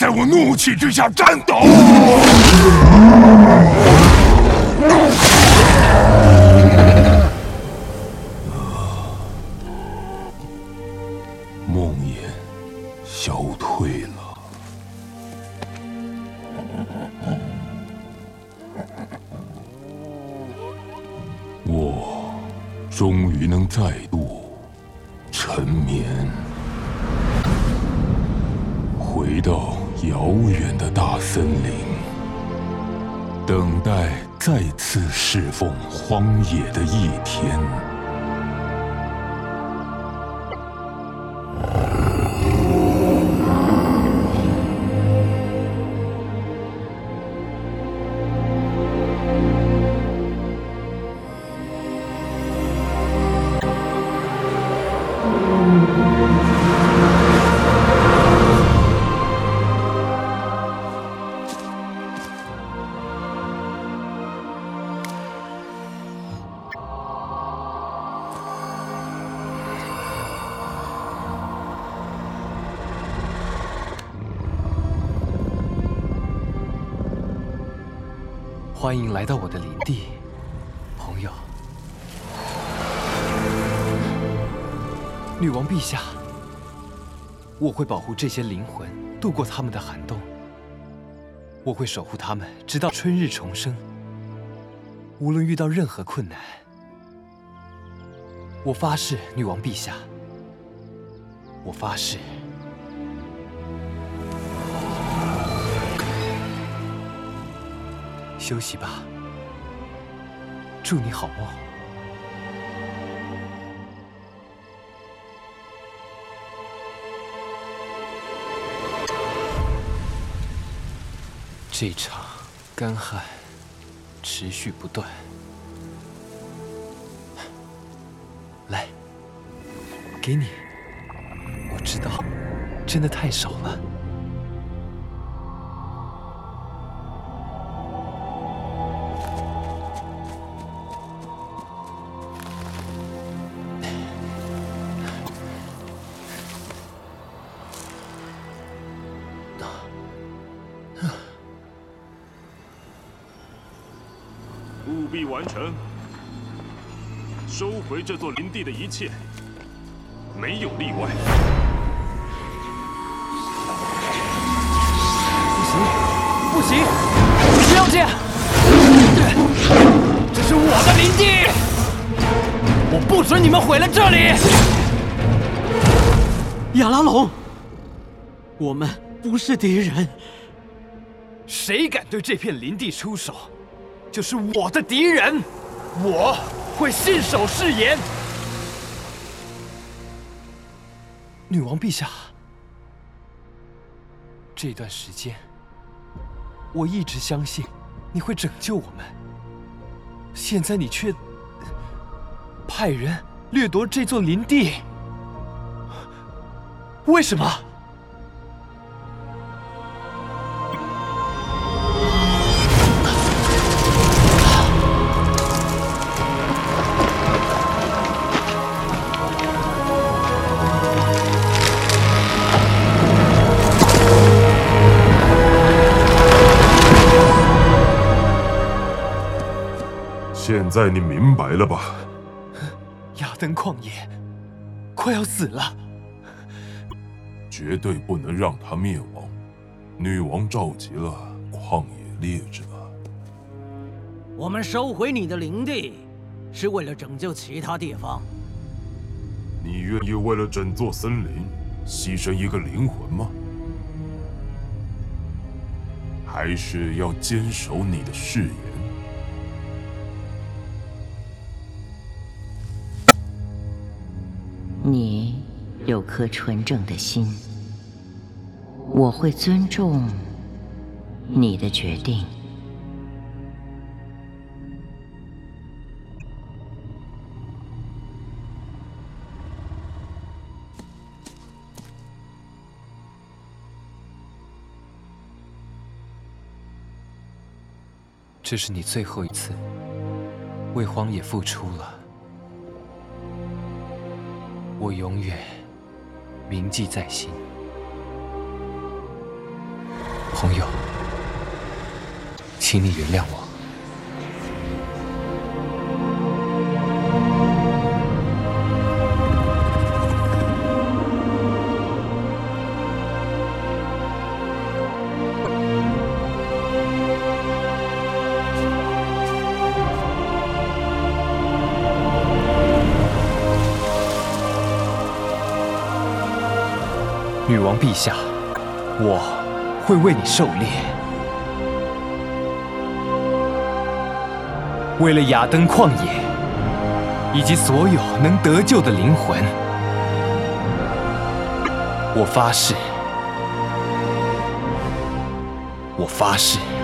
在我怒气之下颤抖。梦魇消退了。我终于能再度沉眠，回到遥远的大森林，等待再次侍奉荒野的一天。 欢迎来到我的林地，朋友。女王陛下，我会保护这些灵魂，度过他们的寒冬。我会守护他们，直到春日重生。无论遇到任何困难，我发誓，女王陛下，我发誓。休息吧，祝你好梦。这场干旱持续不断，来，给你。我知道，真的太少了。 务必完成，收回这座林地的一切，没有例外。 不行，不行，不要这样！这是我的林地，我不准你们毁了这里！ 亚拉龙，我们不是敌人。 谁敢对这片林地出手，就是我的敌人，我会信守誓言。女王陛下，这段时间，我一直相信你会拯救我们，现在你却派人掠夺这座林地，为什么？ 现在你明白了吧？ 亚登旷野快要死了， 绝对不能让他灭亡。女王召集了旷野猎者。 我们收回你的林地，是为了拯救其他地方。 你愿意为了整座森林牺牲一个灵魂吗？还是要坚守你的誓言？ 你有颗纯正的心，我会尊重你的决定。 这是你最后一次为荒野付出了。我永远铭记在心。 朋友，请你原谅我。女王陛下，我会为你狩猎，为了雅登旷野以及所有能得救的灵魂，我发誓，我发誓。